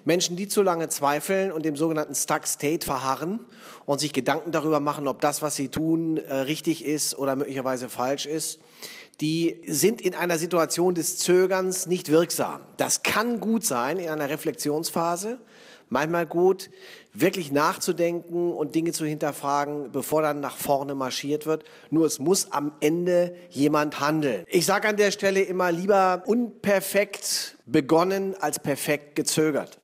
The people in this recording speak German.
Menschen, die zu lange zweifeln und dem sogenannten Stuck State verharren und sich Gedanken darüber machen, ob das, was sie tun, richtig ist oder möglicherweise falsch ist, die sind in einer Situation des Zögerns nicht wirksam. Das kann gut sein in einer Reflexionsphase, manchmal gut, wirklich nachzudenken und Dinge zu hinterfragen, bevor dann nach vorne marschiert wird. Nur es muss am Ende jemand handeln. Ich sage an der Stelle immer lieber unperfekt begonnen als perfekt gezögert.